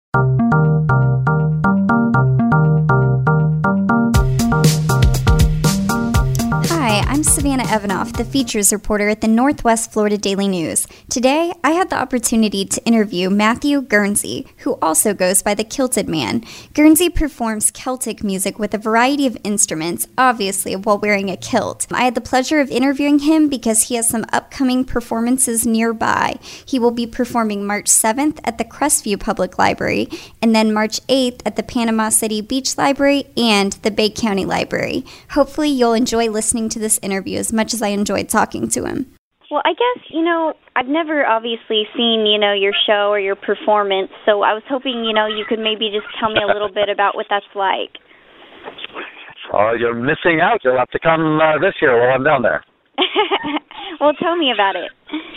Hi, I'm Savannah Evanoff, the features reporter at the Northwest Florida Daily News. Today, I had the opportunity to interview Matthew Guernsey, who also goes by the Kilted Man. Guernsey performs Celtic music with a variety of instruments, obviously while wearing a kilt. I had the pleasure of interviewing him because he has some upcoming performances nearby. He will be performing March 7th at the Crestview Public Library, and then March 8th at the Panama City Beach Library and the Bay County Library. Hopefully, you'll enjoy listening to this interview as much as I enjoyed talking to him. Well, I guess, I've never obviously seen, your show or your performance, so I was hoping, you could maybe just tell me a little bit about what that's like. Oh, you're missing out. You'll have to come this year while I'm down there. Well, tell me about it.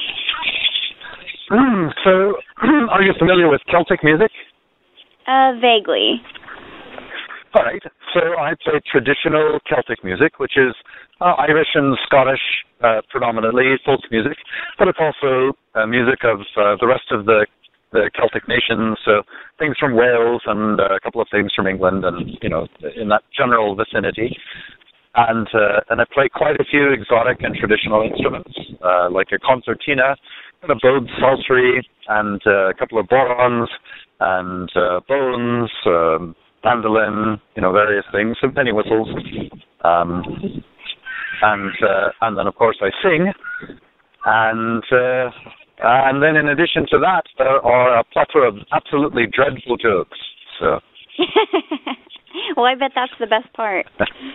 So, are you familiar with Celtic music? Vaguely. All right. So I play traditional Celtic music, which is Irish and Scottish, predominantly folk music, but it's also music of the rest of the Celtic nations. So things from Wales and a couple of things from England, and in that general vicinity. And I play quite a few exotic and traditional instruments, like a concertina, and a bowed psaltery, and a couple of bodhrans, and bones. Mandolin, various things, some penny whistles, and then of course I sing, and then in addition to that, there are a plethora of absolutely dreadful jokes. So, well, I bet that's the best part.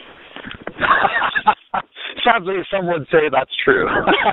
Sadly, some would say that's true.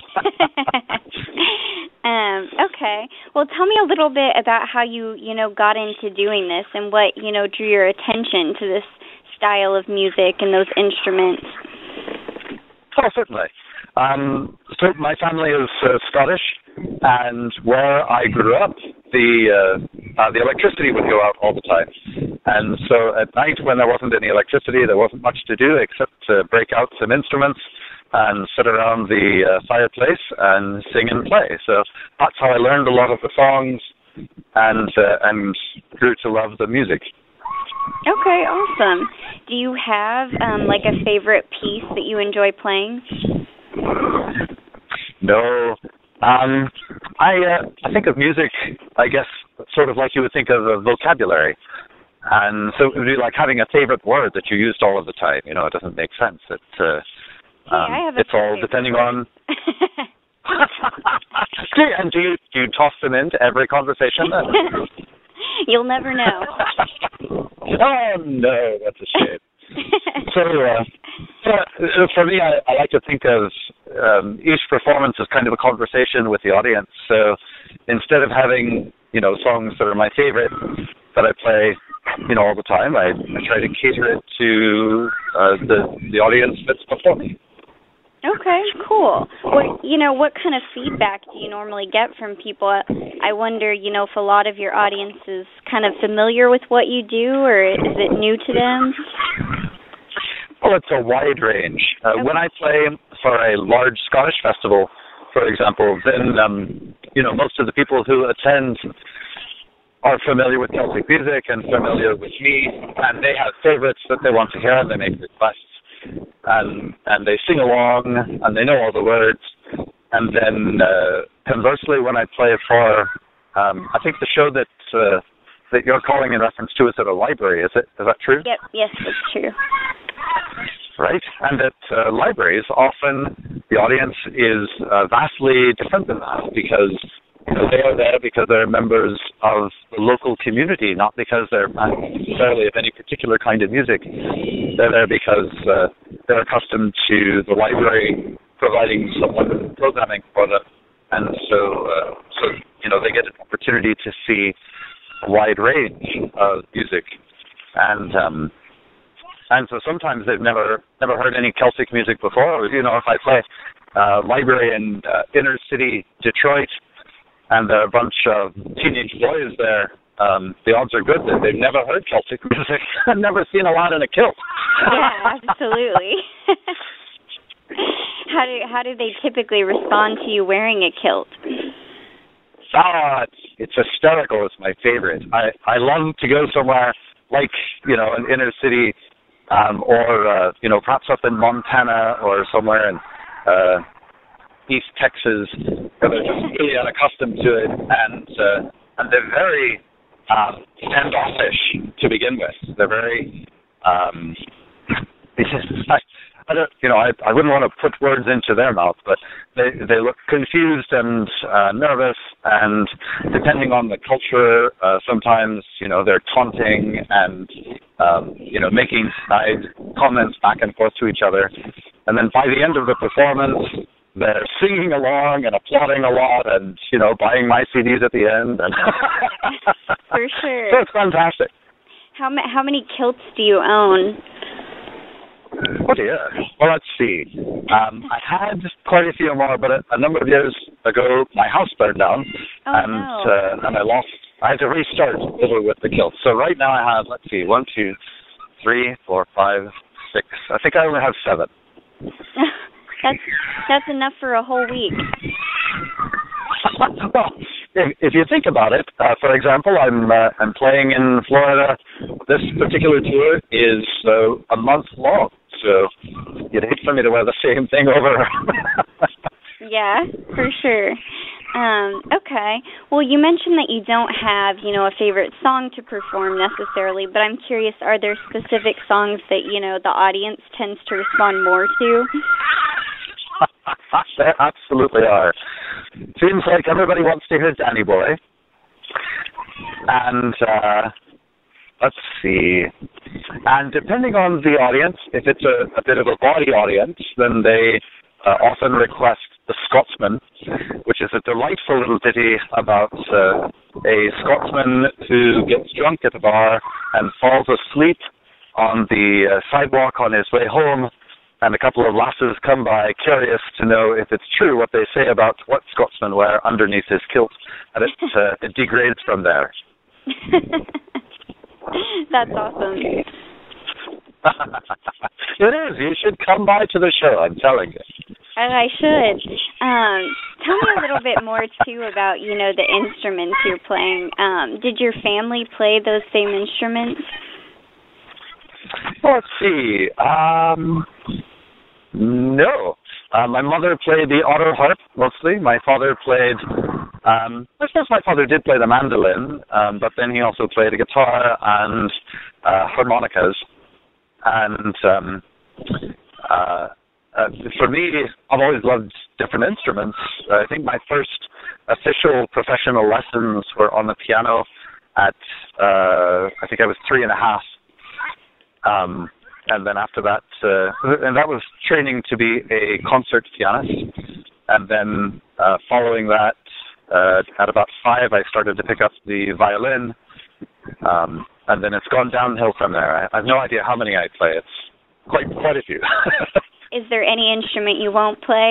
Okay. Well, tell me a little bit about how you, got into doing this and what, drew your attention to this style of music and those instruments. Oh, certainly. So my family is Scottish, and where I grew up, the electricity would go out all the time. And so at night, when there wasn't any electricity, there wasn't much to do except to break out some instruments and sit around the fireplace and sing and play. So that's how I learned a lot of the songs and grew to love the music. Okay, awesome. Do you have like a favorite piece that you enjoy playing? No. I think of music, I guess, sort of like you would think of a vocabulary. And so it would be like having a favorite word that you used all of the time. It doesn't make sense. It's all depending on. And do you toss them into every conversation then? You'll never know. Oh no, that's a shame. So for me, I like to think of each performance as kind of a conversation with the audience. So instead of having songs that are my favorite that I play all the time, I try to cater it to the audience that's before me. Okay, cool. What kind of feedback do you normally get from people? I wonder, if a lot of your audience is kind of familiar with what you do, or is it new to them? Well, it's a wide range. Okay. When I play for a large Scottish festival, for example, then, most of the people who attend are familiar with Celtic music and familiar with me, and they have favorites that they want to hear, and they make requests. And they sing along, and they know all the words. And then, conversely, when I play for, I think the show that you're calling in reference to is at a library, is that true? Yep, yes, that's true. Right, and at libraries, often the audience is vastly different than that, because they are there because they're members of the local community, not because they're necessarily of any particular kind of music. They're there because they're accustomed to the library providing some wonderful programming for them, and so they get an opportunity to see a wide range of music, and so sometimes they've never heard any Celtic music before. If I play library in inner city Detroit, and there are a bunch of teenage boys there, the odds are good that they've never heard Celtic music and never seen a lad in a kilt. Yeah, absolutely. How do they typically respond to you wearing a kilt? It's it's hysterical. It's my favorite. I love to go somewhere like, you know, an inner city, or you know, perhaps up in Montana or somewhere in East Texas, where they're just really unaccustomed to it, and they're very standoffish to begin with. They're very I don't, you know, I wouldn't want to put words into their mouth, but they look confused and nervous, and depending on the culture, sometimes, you know, they're taunting and, you know, making snide comments back and forth to each other. And then by the end of the performance, they're singing along and applauding a lot and, you know, buying my CDs at the end. And For sure. So it's fantastic. How many kilts do you own? Oh dear. Well, let's see. I had quite a few more, but a number of years ago, my house burned down, and I had to restart over with the kilts. So right now I have, let's see, 1, 2, 3, 4, 5, 6. I think I only have 7. That's enough for a whole week. Well, if you think about it, for example, I'm playing in Florida. This particular tour is a month long, so you'd hate for me to wear the same thing over. Yeah, for sure. Okay. Well, you mentioned that you don't have, you know, a favorite song to perform necessarily, but I'm curious, are there specific songs that, you know, the audience tends to respond more to? There absolutely are. Seems like everybody wants to hear Danny Boy. And let's see. And depending on the audience, if it's a bit of a body audience, then they often request The Scotsman, which is a delightful little ditty about a Scotsman who gets drunk at a bar and falls asleep on the sidewalk on his way home, and a couple of lasses come by curious to know if it's true what they say about what Scotsmen wear underneath his kilt, and it degrades from there. That's awesome. It is. You should come by to the show, I'm telling you. I should. Tell me a little bit more, too, about, you know, the instruments you're playing. Did your family play those same instruments? Well, let's see. No. My mother played the auto harp, mostly. My father played, I suppose my father did play the mandolin, but then he also played a guitar and harmonicas. And for me, I've always loved different instruments. I think my first official professional lessons were on the piano at, I think I was 3 and a half. And then after that, and that was training to be a concert pianist. And then following that, at about 5, I started to pick up the violin. And then it's gone downhill from there. I have no idea how many I play. It's quite a few. Is there any instrument you won't play?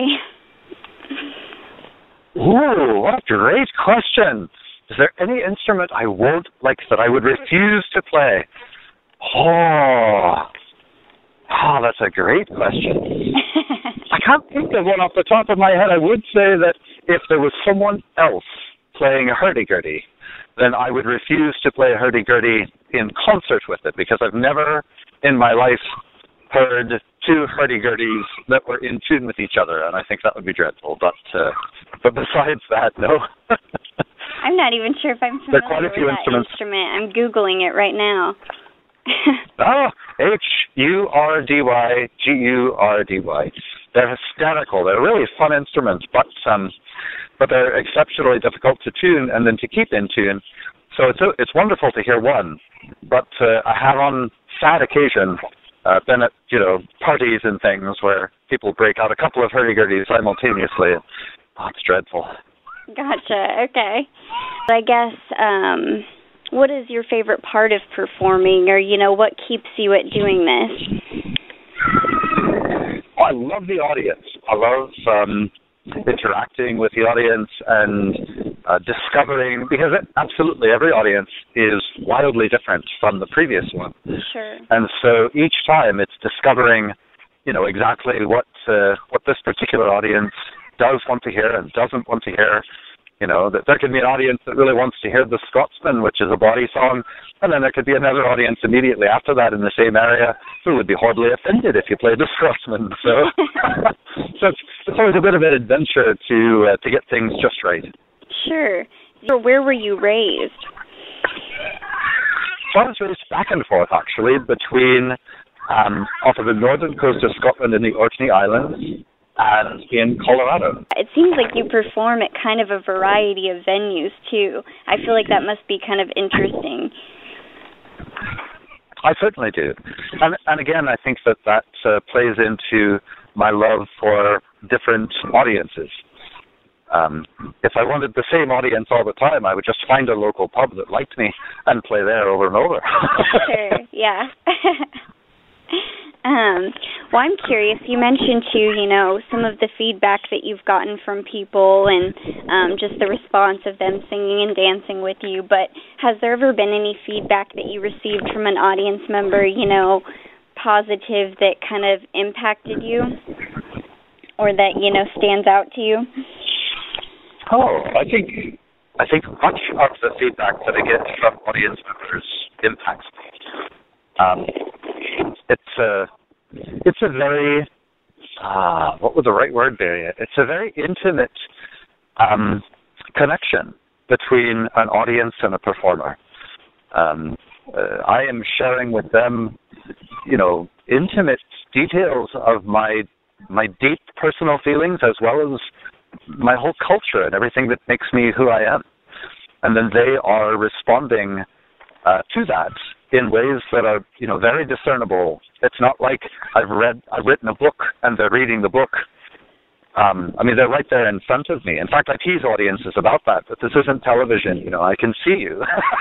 Ooh, what a great question. Is there any instrument I won't, like, that I would refuse to play? Oh, that's a great question. I can't think of one off the top of my head. I would say that if there was someone else playing a hurdy-gurdy, then I would refuse to play a hurdy-gurdy in concert with it, because I've never in my life heard 2 hurdy-gurdies that were in tune with each other, and I think that would be dreadful. But besides that, no. I'm not even sure if I'm familiar there are quite a few with that instrument. I'm Googling it right now. Oh, Hurdy-gurdy. They're hysterical. They're really fun instruments, but they're exceptionally difficult to tune and then to keep in tune. So it's wonderful to hear one, but I have on sad occasion been at, you know, parties and things where people break out a couple of hurdy-gurdies simultaneously. Oh, it's dreadful. Gotcha. Okay. I guess, what is your favorite part of performing, or, you know, what keeps you at doing this? Oh, I love the audience. I love interacting with the audience and discovering, because absolutely every audience is wildly different from the previous one. Sure. And so each time it's discovering, you know, exactly what this particular audience does want to hear and doesn't want to hear, That there could be an audience that really wants to hear The Scotsman, which is a body song, and then there could be another audience immediately after that in the same area who would be horribly offended if you played The Scotsman. So, so it's always a bit of an adventure to get things just right. Sure. So where were you raised? So I was raised back and forth, actually, between off of the northern coast of Scotland in the Orkney Islands and in Colorado. It seems like you perform at kind of a variety of venues, too. I feel like that must be kind of interesting. I certainly do. And again, I think that plays into my love for different audiences. If I wanted the same audience all the time, I would just find a local pub that liked me and play there over and over. Sure, yeah. Well, I'm curious, you mentioned too, some of the feedback that you've gotten from people and just the response of them singing and dancing with you, but has there ever been any feedback that you received from an audience member, positive that kind of impacted you or that, stands out to you? Oh, I think much of the feedback that I get from audience members impacts me. It's a very what would the right word be? It's a very intimate connection between an audience and a performer. I am sharing with them, intimate details of my deep personal feelings as well as my whole culture and everything that makes me who I am. And then they are responding to that in ways that are, very discernible. It's not like I've written a book and they're reading the book. They're right there in front of me. In fact, I tease audiences about that this isn't television. I can see you.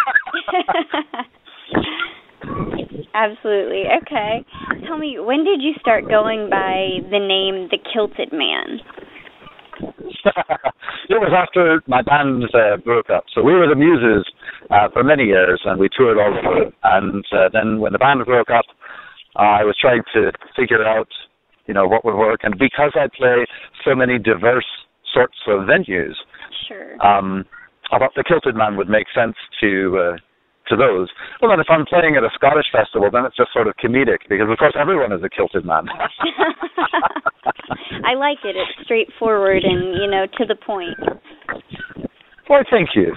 Absolutely. Okay. Tell me, when did you start going by the name The Kilted Man? It was after my band broke up. So we were the Muses for many years, and we toured all over. And then when the band broke up, I was trying to figure out, what would work. And because I play so many diverse sorts of venues, sure, I thought The Kilted Man would make sense to those. Well, then if I'm playing at a Scottish festival, then it's just sort of comedic, because of course everyone is a kilted man. I like it. It's straightforward and, to the point. Well, thank you.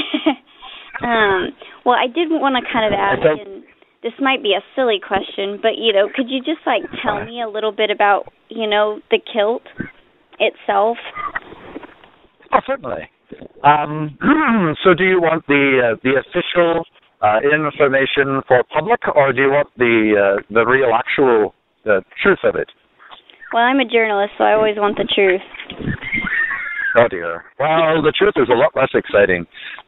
Well, I did want to kind of ask, and this might be a silly question, but, could you just, tell me a little bit about, the kilt itself? Oh, certainly. So do you want the official information for public, or do you want the real actual truth of it? Well, I'm a journalist, so I always want the truth. Oh dear. Well, the truth is a lot less exciting.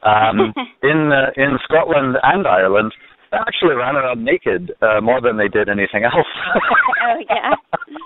In Scotland and Ireland, they actually ran around naked more than they did anything else. Oh yeah.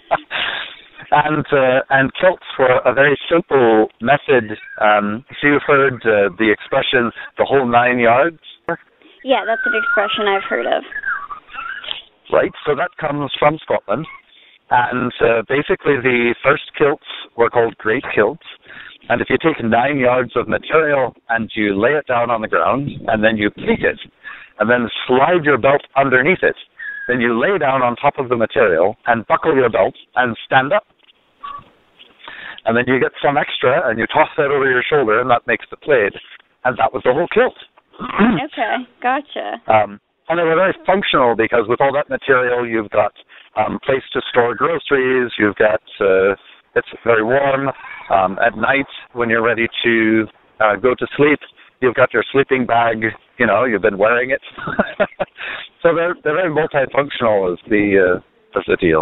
And kilts were a very simple method. So you've heard the expression, the whole 9 yards? Yeah, that's an expression I've heard of. Right, so that comes from Scotland. And basically the first kilts were called great kilts. And if you take 9 yards of material and you lay it down on the ground, and then you pleat it, and then slide your belt underneath it, then you lay down on top of the material and buckle your belt and stand up. And then you get some extra and you toss that over your shoulder, and that makes the plaid. And that was the whole kilt. Okay, gotcha. And they were very functional because with all that material, you've got place to store groceries. You've got, it's very warm. At night, when you're ready to go to sleep, you've got your sleeping bag. You've been wearing it. So they're very multifunctional is the deal.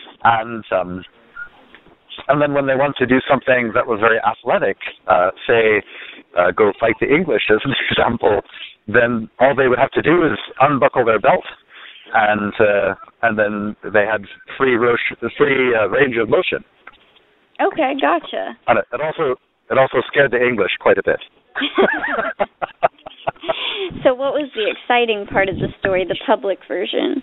And then when they want to do something that was very athletic, say go fight the English as an example, then all they would have to do is unbuckle their belt, and then they had free range of motion. Okay, gotcha. And it also scared the English quite a bit. So what was the exciting part of the story, the public version?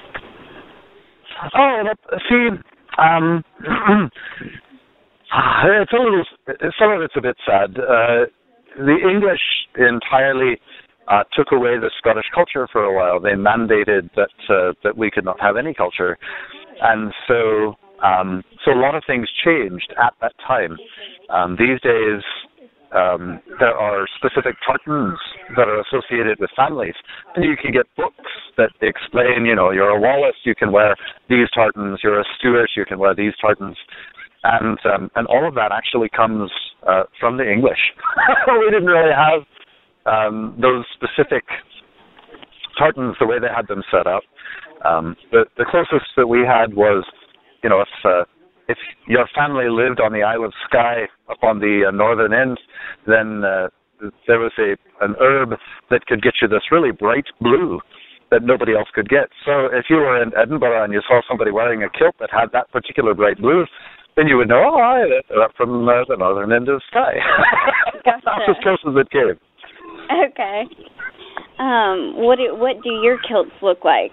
Oh, see, it's a little. Some of it's a bit sad. the English entirely took away the Scottish culture for a while. They mandated that we could not have any culture, and so a lot of things changed at that time. These days, there are specific tartans that are associated with families, and you can get books that explain, you're a Wallace, you can wear these tartans, you're a Stuart, you can wear these tartans, and all of that actually comes from the English. We didn't really have those specific tartans the way they had them set up. The closest that we had was, if your family lived on the Isle of Skye up on the northern end, then there was an herb that could get you this really bright blue that nobody else could get. So if you were in Edinburgh and you saw somebody wearing a kilt that had that particular bright blue, then you would know, they're up from the northern end of Skye. Gotcha. That's as close as it came. Okay. What do your kilts look like?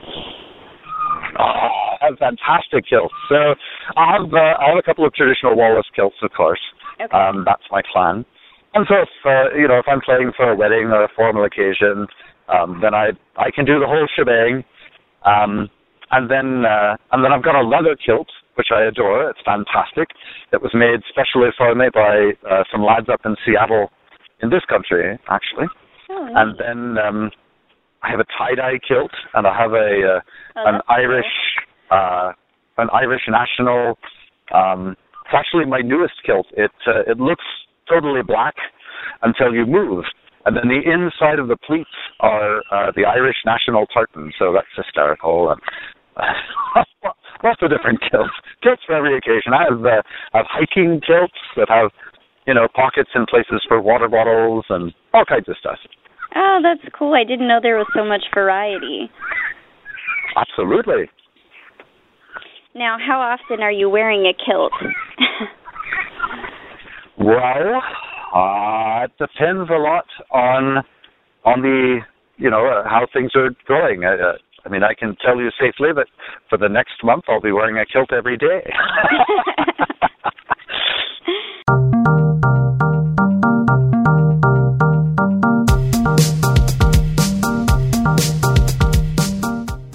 I have fantastic kilts. So I have a couple of traditional Wallace kilts, of course. Okay. That's my clan. And so if I'm playing for a wedding or a formal occasion, then I can do the whole shebang. And then I've got a leather kilt, which I adore. It's fantastic. It was made specially for me by some lads up in Seattle, in this country, actually. Oh, nice. And then I have a tie-dye kilt, and I have an Irish national. It's actually my newest kilt. It looks totally black until you move, and then the inside of the pleats are the Irish national tartan. So that's hysterical. And lots of different kilts for every occasion. I have hiking kilts that have pockets in places for water bottles and all kinds of stuff. Oh, that's cool. I didn't know there was so much variety. Absolutely. Now, how often are you wearing a kilt? Well, it depends a lot on the, how things are going. I can tell you safely that for the next month I'll be wearing a kilt every day.